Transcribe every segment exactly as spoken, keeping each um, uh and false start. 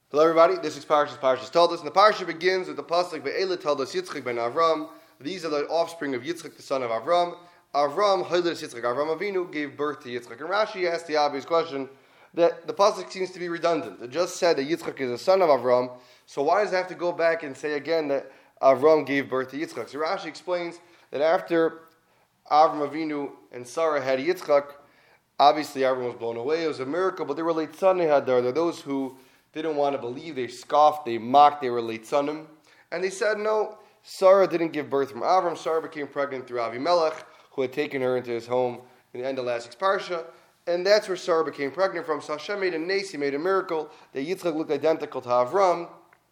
Hello, everybody. This is Parshas Parshas Toldos, and the parsha begins with the pasuk Ve'ela Toldos Yitzchak ben Avram. These are the offspring of Yitzchak, the son of Avram. Avram Hoilis Yitzchak. Avram Avinu gave birth to Yitzchak. And Rashi asked the obvious question that the pasuk seems to be redundant. It just said that Yitzchak is the son of Avram, so why does it have to go back and say again that Avram gave birth to Yitzchak? So Rashi explains that after Avram Avinu and Sarah had Yitzchak, obviously everyone was blown away. It was a miracle, but there were Leitzanei Hadar. There are those who didn't want to believe. They scoffed, they mocked, they were Leitzanim. And they said, no, Sarah didn't give birth from Avram. Sarah became pregnant through Avimelech, who had taken her into his home in the end of last week's parsha. And that's where Sarah became pregnant from. So Hashem made a nace, he made a miracle, that Yitzchak looked identical to Avram.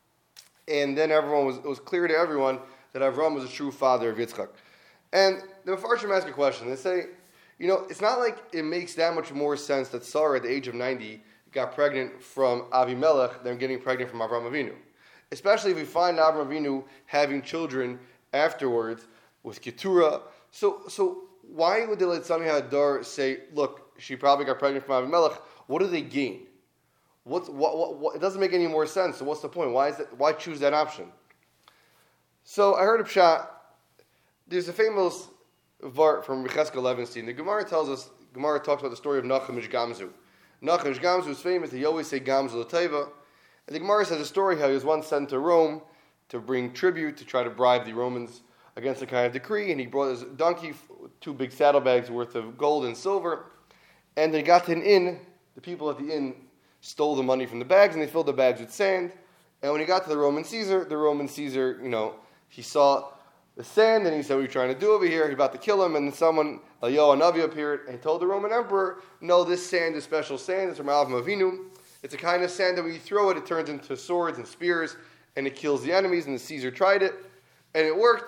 And then everyone was, it was clear to everyone that Avram was a true father of Yitzchak. And the Mefarshim ask a question. They say, you know, it's not like it makes that much more sense that Sarah, at the age of ninety, got pregnant from Avimelech than getting pregnant from Avram Avinu. Especially if we find Avram Avinu having children afterwards with Keturah. So so why would the Leitzanei Hadar say, look, she probably got pregnant from Avimelech? What do they gain? What's, what, what, what, it doesn't make any more sense. So what's the point? Why is that, why choose that option? So I heard a pshat. There's a famous vart from Yechezkel Levenstein. The Gemara tells us, Gemara talks about the story of Nachum Ish Gamzu. Nachum Ish Gamzu was famous. He always say Gamzu L'Teva. And the Gemara says a story how he was once sent to Rome to bring tribute, to try to bribe the Romans against a kind of decree. And he brought his donkey, two big saddlebags worth of gold and silver. And then he got to an inn. The people at the inn stole the money from the bags, and they filled the bags with sand. And when he got to the Roman Caesar, the Roman Caesar, you know, he saw the sand, and he said, what are you trying to do over here? He's about to kill him, and then someone, Eliyahu Hanavi, appeared and told the Roman emperor, no, this sand is special sand. It's from Avram Avinu. It's a kind of sand that when you throw it, it turns into swords and spears, and it kills the enemies, and the Caesar tried it, and it worked.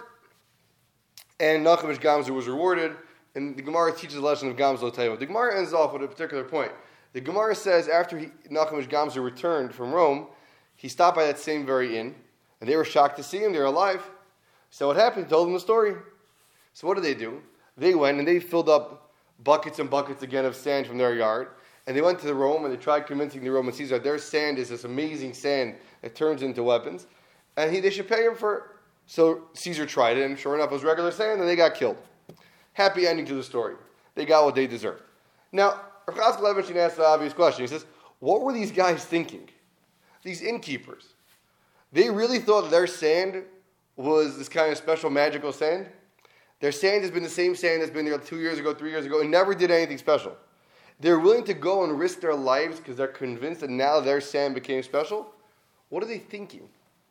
And Nachum Ish Gamzu was rewarded, and the Gemara teaches the lesson of Gamzu L'Teva. The Gemara ends off with a particular point. The Gemara says after he, Nachum Ish Gamzu returned from Rome, he stopped by that same very inn, and they were shocked to see him. They were alive. So what happened? He told them the story. So what did they do? They went and they filled up buckets and buckets again of sand from their yard. And they went to the Rome and they tried convincing the Roman Caesar that their sand is this amazing sand that turns into weapons. And he, they should pay him for it. So Caesar tried it, and sure enough, it was regular sand, and they got killed. Happy ending to the story. They got what they deserved. Now, Yechezkel Levenstein asked the obvious question. He says, what were these guys thinking? These innkeepers. They really thought that their sand was this kind of special magical sand. Their sand has been the same sand that's been there two years ago, three years ago, and never did anything special. They're willing to go and risk their lives because they're convinced that now their sand became special. What are they thinking?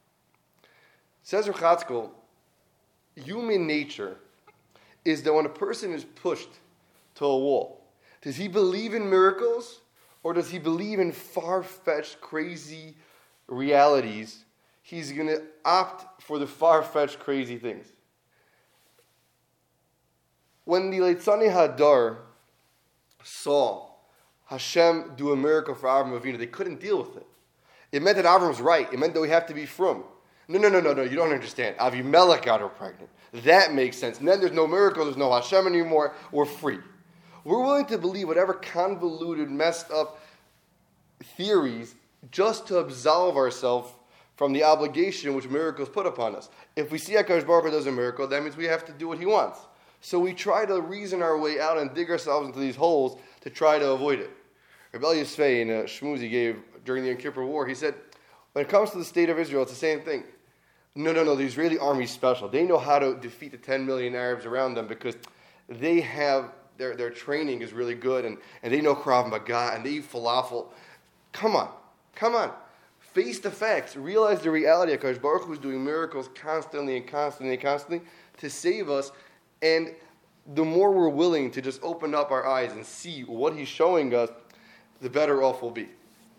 Says Yechezkel, human nature is that when a person is pushed to a wall, does he believe in miracles or does he believe in far-fetched, crazy realities? He's going to opt for the far-fetched, crazy things. When the Leitzanei Hadar saw Hashem do a miracle for Avram Avinu, they couldn't deal with it. It meant that Avram was right. It meant that we have to be frum. No, no, no, no, no, you don't understand. Avimelech got her pregnant. That makes sense. And then there's no miracle, there's no Hashem anymore. We're free. We're willing to believe whatever convoluted, messed up theories just to absolve ourselves from the obligation which miracles put upon us. If we see HaKadosh Baruch Hu does a miracle, that means we have to do what he wants. So we try to reason our way out and dig ourselves into these holes to try to avoid it. Rabbi Yisvei, in a shmooze he gave during the Yom Kippur War, he said, when it comes to the state of Israel, it's the same thing. No, no, no, the Israeli army is special. They know how to defeat the ten million Arabs around them because they have, their, their training is really good, and, and they know Krav Maga, and they eat falafel. Come on, come on. Face the facts. Realize the reality. HaKadosh Baruch Hu is doing miracles constantly and constantly and constantly to save us. And the more we're willing to just open up our eyes and see what he's showing us, the better off we'll be.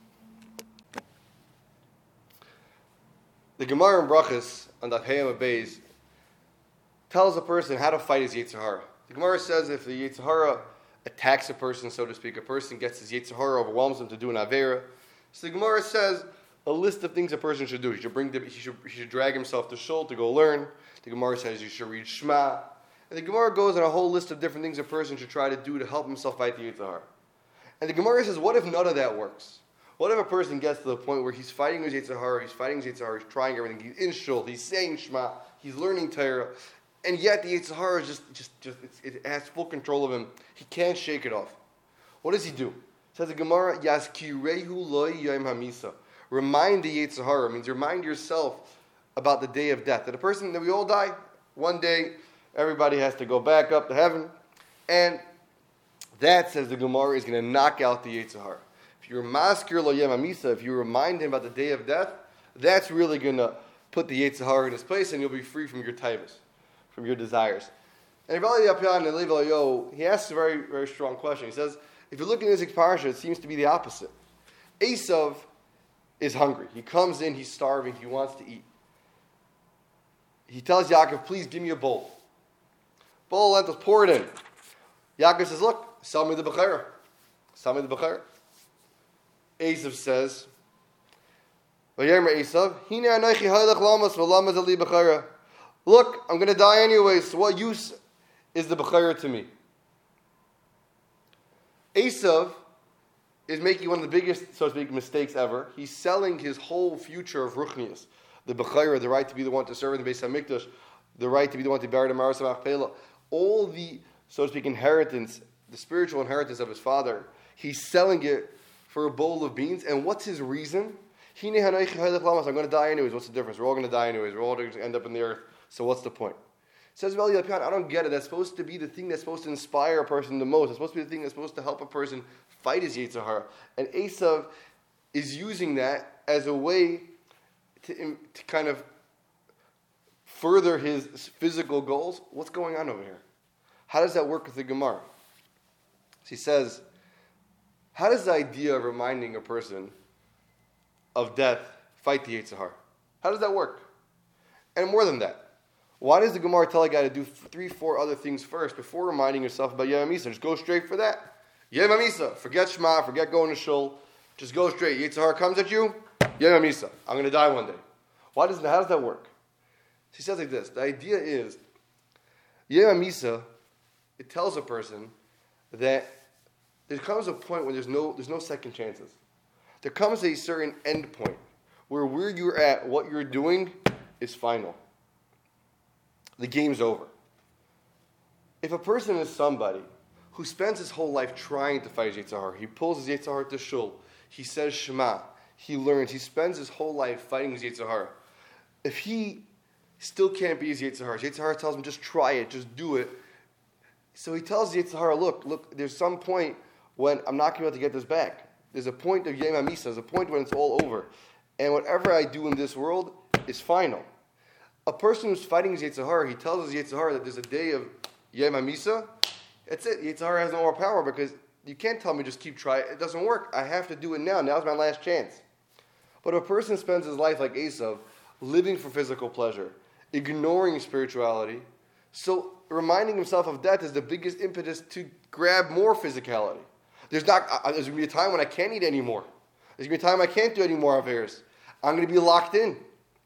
The Gemara in Brachos on Daf Hayam Beis tells a person how to fight his Yetzer Hara. The Gemara says if the Yetzer Hara attacks a person, so to speak, a person gets his Yetzer Hara, overwhelms him to do an Avera. So the Gemara says a list of things a person should do. He should bring the, he should he should drag himself to shul to go learn. The Gemara says you should read Shema. And the Gemara goes on a whole list of different things a person should try to do to help himself fight the Yetzer Hara. And the Gemara says, what if none of that works? What if a person gets to the point where he's fighting his Yetzer Hara, he's fighting his Yetzer Hara, he's trying everything, he's in shul, he's saying Shema, he's learning Torah, and yet the Yetzer Hara is just, just, just it's, it has full control of him. He can't shake it off. What does he do? It says the Gemara, Yaskirehu loy yom hamisa. Remind the Yetzer Hara, means remind yourself about the day of death. That a person, that we all die, one day, everybody has to go back up to heaven, and that, says the Gemara, is going to knock out the Yetzer Hara. If you're maskir lo yom hamisa, if you remind him about the day of death, that's really going to put the Yetzer Hara in his place, and you'll be free from your taivas, from your desires. And Rabbi Yapian and Levi Yo, he asks a very, very strong question. He says, if you look in this parsha, it seems to be the opposite. Esav is hungry. He comes in, he's starving, he wants to eat. He tells Yaakov, please give me a bowl. Bowl of lentils, pour it in. Yaakov says, look, sell me the bechera. Sell me the bechera. Esav says, look, I'm going to die anyway, so what use is the bechera to me? Esav is making one of the biggest, so to speak, mistakes ever. He's selling his whole future of ruchnius, the bechera, the right to be the one to serve in the Beis Hamikdash, the right to be the one to bury the Maras Machpelah, all the, so to speak, inheritance, the spiritual inheritance of his father. He's selling it for a bowl of beans. And what's his reason? I'm going to die anyways. What's the difference? We're all going to die anyways. We're all going to end up in the earth. So what's the point? Says Rabbi Yapian, I don't get it. That's supposed to be the thing that's supposed to inspire a person the most. It's supposed to be the thing that's supposed to help a person fight his Yetzer Hara. And Esav is using that as a way to, to kind of further his physical goals. What's going on over here? How does that work with the Gemara? So he says, how does the idea of reminding a person of death fight the Yetzer Hara? How does that work? And more than that, why does the Gemara tell a guy to do three, four other things first before reminding yourself about Yom HaMisa? Just go straight for that. Yom HaMisa. Forget Shema. Forget going to shul. Just go straight. Yetzer Hara comes at you. Yom HaMisa. I'm going to die one day. Why does how does that work? He says like this. The idea is Yom HaMisa, it tells a person that there comes a point where there's no there's no second chances. There comes a certain end point where where you're at, what you're doing, is final. The game's over. If a person is somebody who spends his whole life trying to fight Yetzer Hara, he pulls his Yetzer Hara to shul, he says Shema, he learns, he spends his whole life fighting his Yetzer Hara. If he still can't be his Yetzer Hara, Yetzer Hara tells him, just try it, just do it. So he tells Yetzer Hara, look, look, there's some point when I'm not going to be able to get this back. There's a point of Yom HaMisa, there's a point when it's all over. And whatever I do in this world is final. A person who's fighting his Yetzer Hara, he tells his Yetzer Hara that there's a day of Yom HaMisa. That's it. Yetzer Hara has no more power because you can't tell me just keep trying. It doesn't work. I have to do it now. Now's my last chance. But if a person spends his life like Esav, living for physical pleasure, ignoring spirituality, so reminding himself of death is the biggest impetus to grab more physicality. There's not. Uh, there's going to be a time when I can't eat anymore. There's going to be a time I can't do any more affairs. I'm going to be locked in.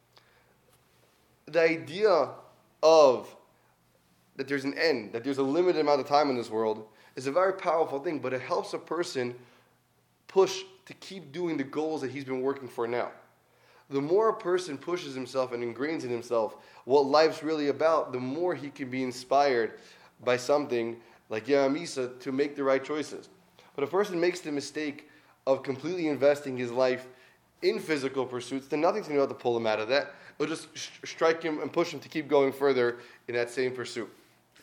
The idea of that there's an end, that there's a limited amount of time in this world, is a very powerful thing, but it helps a person push to keep doing the goals that he's been working for now. The more a person pushes himself and ingrains in himself what life's really about, the more he can be inspired by something like Yom HaMisa to make the right choices. But if a person makes the mistake of completely investing his life in physical pursuits, then nothing's going to be able to pull him out of that. It'll just sh- strike him and push him to keep going further in that same pursuit.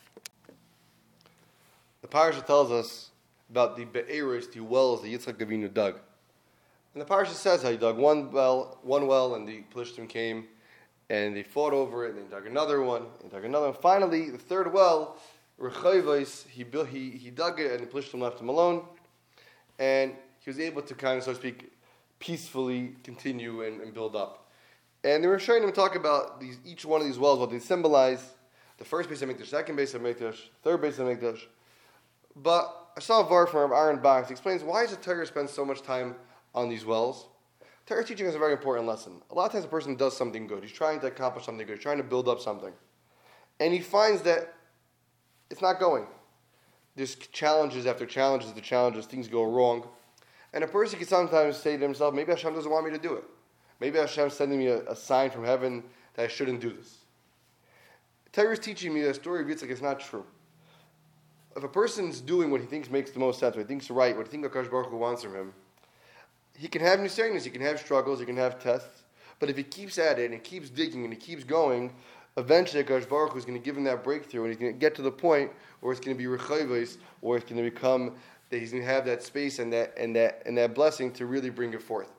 The parasha tells us about the be'eros, the wells that Yitzchak Avinu dug. And the parasha says how he dug one well, one well, and the Plishtim came, and they fought over it, and they dug another one, and dug another one. Finally, the third well, Rechayvos, he built, he he dug it, and the Plishtim left him alone, and he was able to kind of, so to speak, peacefully continue and, and build up. And the Rishonim talk about these, each one of these wells, what they symbolize. The first Beis HaMikdash, second Beis HaMikdash, third Beis HaMikdash. But I saw a var from Aaron Box. He explains, why does the Torah spend so much time on these wells? Torah teaching is a very important lesson. A lot of times a person does something good. He's trying to accomplish something good. He's trying to build up something. And he finds that it's not going. There's challenges after challenges after challenges. Things go wrong. And a person can sometimes say to himself, maybe Hashem doesn't want me to do it. Maybe Hashem's sending me a, a sign from heaven that I shouldn't do this. Torah is teaching me that the story of Yitzchak is not true. If a person's doing what he thinks makes the most sense, what he thinks is right, what he thinks HaKadosh Baruch Hu wants from him, he can have nisayonos, he can have struggles, he can have tests, but if he keeps at it and he keeps digging and he keeps going, eventually HaKadosh Baruch Hu is going to give him that breakthrough and he's going to get to the point where it's going to be rechayvos, or it's going to become that he's going to have that space and that and that and that blessing to really bring it forth.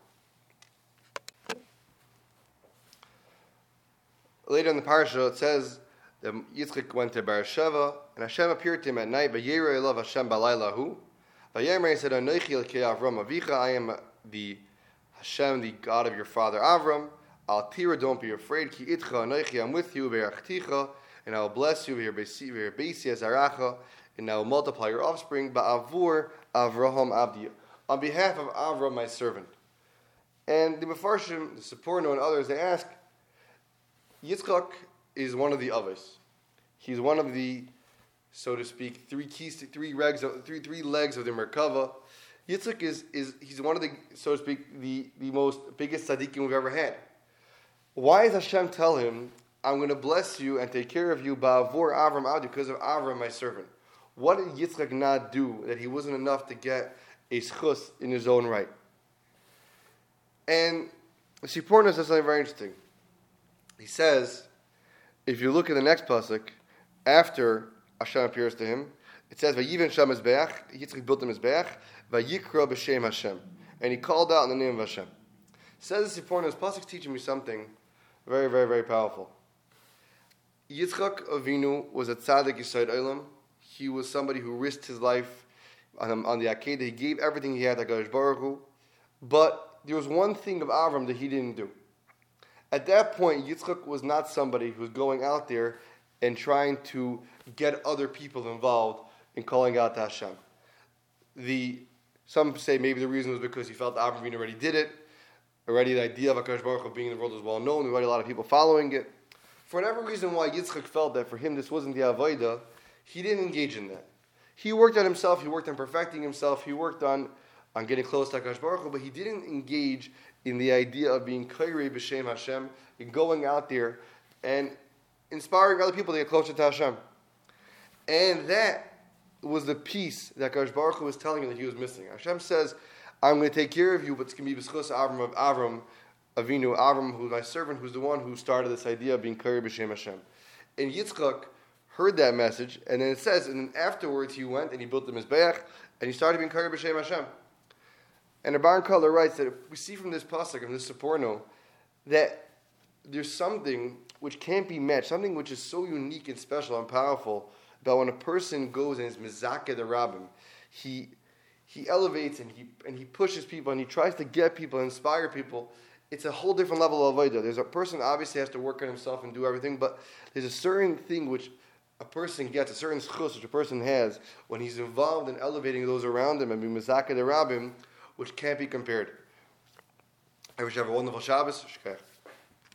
Later in the parasha, it says that Yitzchak went to Beersheba, and Hashem appeared to him at night. Vayirei elav Hashem balayla hu. Vayomer, he said, Anochi Elokei Avram Avicha, I am the Hashem, the God of your father Avram. Al tira, don't be afraid. Ki itcha Anochi, I'm with you. Ve'achticha, and I will bless you. Ve'beisi azaracha, and I will multiply your offspring. Ba'avur Avraham Abdi, on behalf of Avram, my servant. And the Mefarshim, the Seporno, and others, they ask, Yitzchak is one of the others. He's one of the, so to speak, three keys, three legs, of, three three legs of the Merkava. Yitzchak is is he's one of the, so to speak, the, the most biggest tzaddikim we've ever had. Why does Hashem tell him, "I'm going to bless you and take care of you ba'avur Avram Adi," because of Avram, my servant? What did Yitzchak not do that he wasn't enough to get a schus in his own right? And Siporna says something very interesting. He says, if you look at the next pasuk, after Hashem appears to him, it says, "Vayiven Hashem mizbeach." Yitzchak built the mizbeach. Vayikra b'shem Hashem, and he called out in the name of Hashem. Says the Siporna, this pasuk is teaching me something very, very, very powerful. Yitzchak Avinu was a tzaddik yisod olam. He was somebody who risked his life on, on the Akedah. He gave everything he had to HaKadosh Baruch Hu. But there was one thing of Avram that he didn't do. At that point, Yitzchak was not somebody who was going out there and trying to get other people involved in calling out to Hashem. The, some say maybe the reason was because he felt Avram Avinu already did it. Already the idea of HaKadosh Baruch Hu being in the world was well known. There were already a lot of people following it. For whatever reason why Yitzchak felt that for him this wasn't the Avodah, he didn't engage in that. He worked on himself, he worked on perfecting himself, he worked on, on getting close to HaKadosh Baruch Hu, but he didn't engage in the idea of being kairei b'shem Hashem, and going out there and inspiring other people to get closer to Hashem. And that was the piece that HaKadosh Baruch Hu was telling him that he was missing. Hashem says, I'm going to take care of you, but it's going to be b'schus Avram of Avram, Avinu, Avram, who's my servant, who's the one who started this idea of being kairei b'shem Hashem. And Yitzchak heard that message, and then it says, and then afterwards he went and he built the Mizbeach, and he started being kairei b'shem Hashem. And the Baron Kala writes that we see from this pasuk, from this Seporno, that there's something which can't be matched, something which is so unique and special and powerful about when a person goes and is mizakeh the rabbim. He he elevates and he and he pushes people and he tries to get people, inspire people. It's a whole different level of avodah. There's a person obviously has to work on himself and do everything, but there's a certain thing which a person gets, a certain schus which a person has when he's involved in elevating those around him and being mizakeh the rabbim, which can't be compared. I wish you have a wonderful Shabbos.